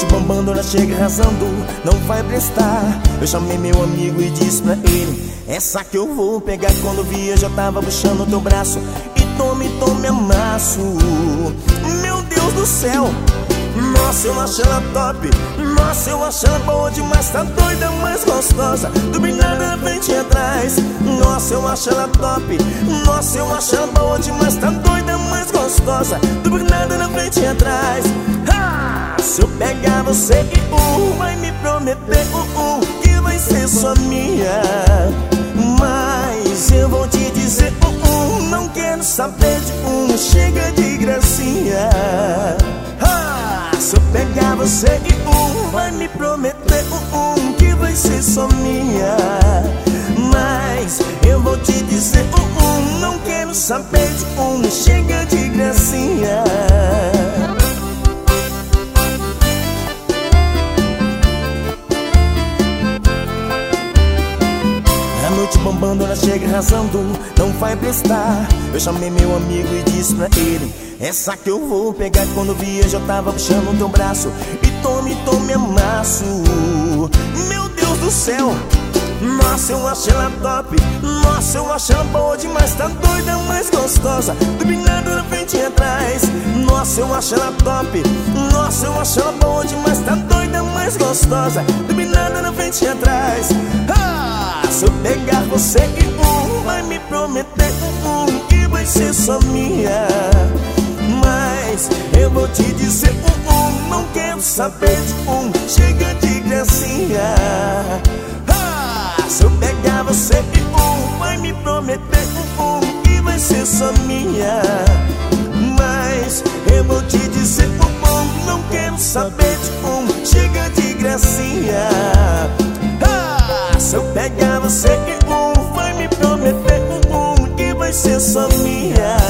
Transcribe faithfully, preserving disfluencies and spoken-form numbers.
noite bombando, ela chega arrasando, não vai prestar. Eu chamei meu amigo e disse pra ele: essa que eu vou pegar. Quando vi, eu já tava puxando o teu braço e tome, tome amasso. Meu Deus do céu, nossa, eu acho ela top. Nossa, eu acho ela boa demais. Tá doida, mais gostosa, do bem nada na frente e atrás. Nossa, eu acho ela top. Nossa, eu acho ela boa demais. Tá doida, mais gostosa, do bem nada na frente e atrás. Ha! Se eu pegar você e uh, vai me prometer uh, uh, que vai ser só minha. Mas eu vou te dizer uh, uh, não quero saber de um, chega de gracinha. Ha! Se eu pegar você e um, vai me prometer um, um que vai ser só minha. Mas eu vou te dizer um, um não quero saber de um, chega de gracinha. A noite bombando, ela chega arrasando, não vai prestar. Eu chamei meu amigo e disse pra ele: essa que eu vou pegar. Quando vi, eu já tava puxando o teu braço e tome, tome amasso. Meu Deus do céu, nossa, eu acho ela top. Nossa, eu acho ela boa demais. Tá doida, mais gostosa, do bem nada na frente e atrás. Nossa, eu acho ela top. Nossa, eu acho ela boa demais. Tá doida, mais gostosa, do bem nada na frente e atrás. Ah, se eu pegar você e um, vai me prometer um, um que vai ser só minha. Mas eu vou te dizer um, um não quero saber de um, chega de gracinha. Ah, se eu pegar você e um, vai me prometer um, um que vai ser só minha. Mas eu vou te dizer um, um não quero saber de um, chega de gracinha. Ah, se eu pegar você e um, vai me prometer um, um que vai ser só minha.